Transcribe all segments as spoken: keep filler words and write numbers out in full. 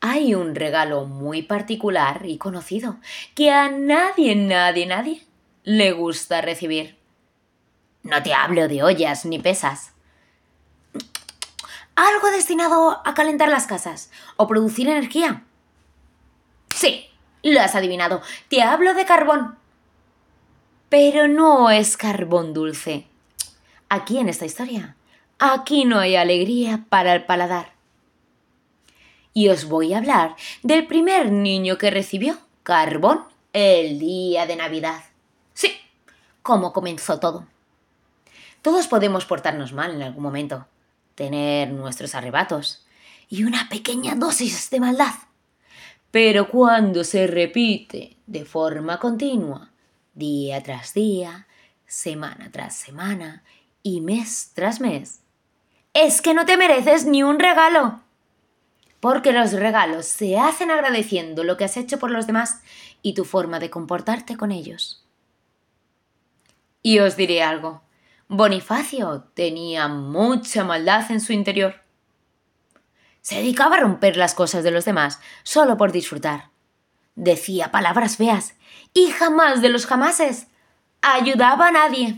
Hay un regalo muy particular y conocido que a nadie, nadie, nadie le gusta recibir. No te hablo de ollas ni pesas. ¿Algo destinado a calentar las casas o producir energía? Sí, lo has adivinado. Te hablo de carbón. Pero no es carbón dulce. Aquí en esta historia, aquí no hay alegría para el paladar. Y os voy a hablar del primer niño que recibió carbón el día de Navidad. Sí, cómo comenzó todo. Todos podemos portarnos mal en algún momento, tener nuestros arrebatos y una pequeña dosis de maldad. Pero cuando se repite de forma continua, día tras día, semana tras semana y mes tras mes, es que no te mereces ni un regalo. Porque los regalos se hacen agradeciendo lo que has hecho por los demás y tu forma de comportarte con ellos. Y os diré algo. Bonifacio tenía mucha maldad en su interior. Se dedicaba a romper las cosas de los demás solo por disfrutar. Decía palabras feas y jamás de los jamases ayudaba a nadie.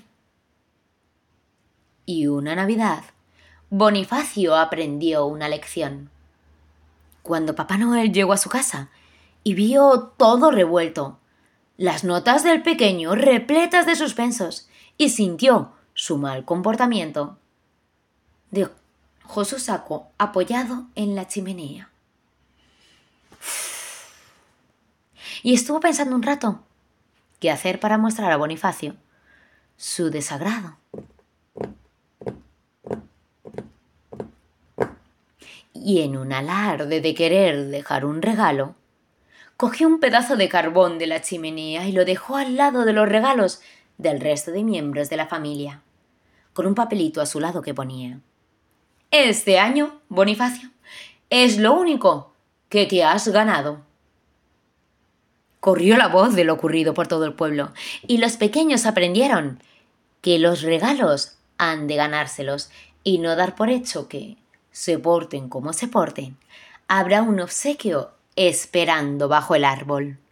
Y una Navidad, Bonifacio aprendió una lección. Cuando Papá Noel llegó a su casa y vio todo revuelto, las notas del pequeño repletas de suspensos y sintió su mal comportamiento, dejó su saco apoyado en la chimenea. Y estuvo pensando un rato qué hacer para mostrar a Bonifacio su desagrado. Y en un alarde de querer dejar un regalo, cogió un pedazo de carbón de la chimenea y lo dejó al lado de los regalos del resto de miembros de la familia, con un papelito a su lado que ponía: este año, Bonifacio, es lo único que te has ganado. Corrió la voz de lo ocurrido por todo el pueblo y los pequeños aprendieron que los regalos han de ganárselos y no dar por hecho que, se porten como se porten, habrá un obsequio esperando bajo el árbol.